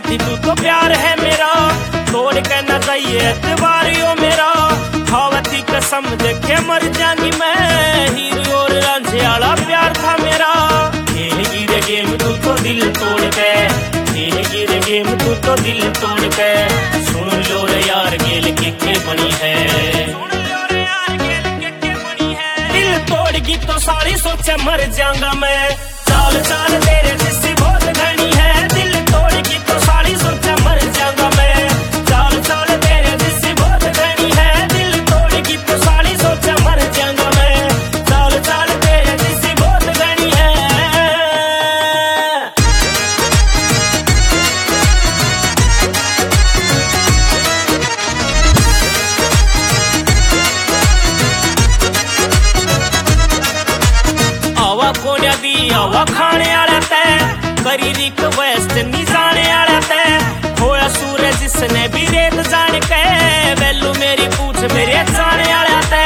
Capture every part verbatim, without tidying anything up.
साथी तू तो प्यार है मेरा, तोड़ के न जाइए एतबारियों मेरा, खावती कसम देखे मर जानी मैं, हीरो और रांझे वाला प्यार था मेरा। खेलेगी रे गेम तू तो दिल तोड़ के, खेलेगी रे गेम तू तो दिल तोड़ के, सुन लो रे यार गेल के के बनी है, दिल तोड़गी तो सारी सोचे मर जाऊंगा मैं, चाल चाल तेरे जिससे बहुत घनी है, दिल तोड़गी तो सारी सोचे मर जाऊंगा मैं, चाल चाल तेरे जिससे बहुत घनी है, दिल तोड़गी तो सारी सोचे मर जाऊंगा मैं, चाल चाल तेरे जिससे बहुत घनी है। आवा कोन्या दी आवा खाने आला तै, करी रिक्वेस्ट नी जाने आला तै, होया सूरज जिसने भी रेत जान के, वेलू मेरी पूछ मेरे जाने आला तै,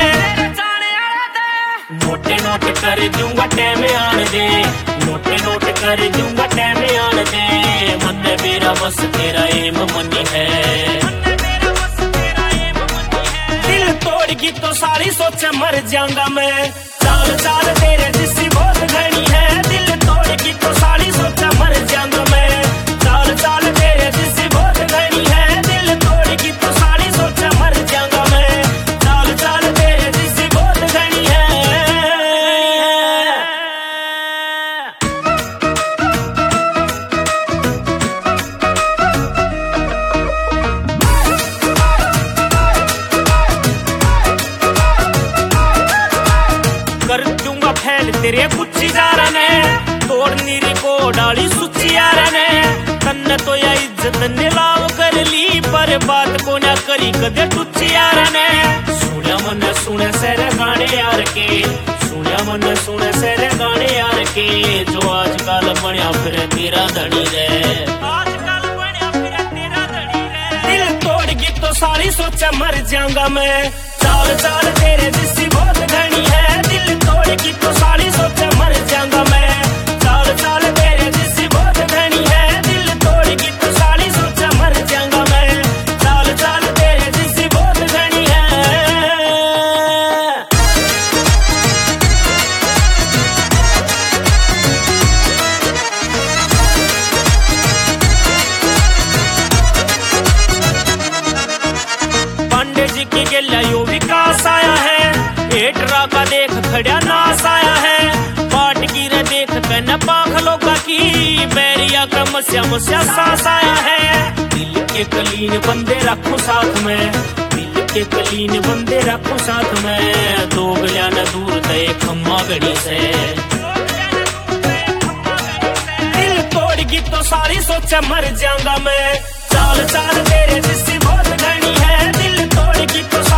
नोटे नोट कर दूंगा टैम आन दे, नोटे नोट कर दूंगा टैम आन दे, मन मेरा बस तेरा एम मनी है, दिल तोड़गी तो सारी सोचे मर जाऊंगा मैं, चाल चाल तेरे जिससे बहुत घनी है, दिल तोड़गी तो सारी सोचे मर जाऊंगा मैं, चाल चाल तेरे जिससे बहुत घनी है, दिल तोड़गी तो सारी सोचे मर जाऊंगा मैं, चाल चाल तेरे जिससे बहुत घनी है। कर दूंगा फैल तेरे कुछ जा रने, तोड़ नीरी को डाली सुची आ रने, तन्ने तो या इज्जत नीलाव कर ली, पर बात को ना करी कदे टुच्ची आ रने, सुनिया मन सुने सेरे गाने यार के, सुनिया मन सुने सेरे गाने यार के, जो आजकल बनया फिर तेरा धनी रे, आजकल बनया फिर तेरा धनी रे, दिल तोड़गी तो सारी सोचे मर जाऊंगा मैं, चाल चाल तेरे जिससे बहुत घनी है, दिल तोड़गी तो सारी सोचे मर जाऊंगा मैं, चाल चाल तेरे जिससे बहुत घनी है, दिल तोड़गी तो सारी सोचे मर जाऊंगा मैं, चाल चाल तेरे जिससे बहुत घनी है। पांडे जी की गेला यो विकास आया है, एटरा का देख खड़ा नास आया है, पाट की रे देख कन पाख लोगा की, बैरिया का मस्या मस्या सांस आया है, दिल के कलीन बंदे रखो साथ में, दिल के कलीन बंदे रखो साथ में, दो गलिया न दूर तय खम्मा गड़ी से, दिल तोड़गी तो सारी सोचे मर जाऊंगा मैं, चाल चाल तेरे जिससे बहुत घनी है, दिल तोड़गी तो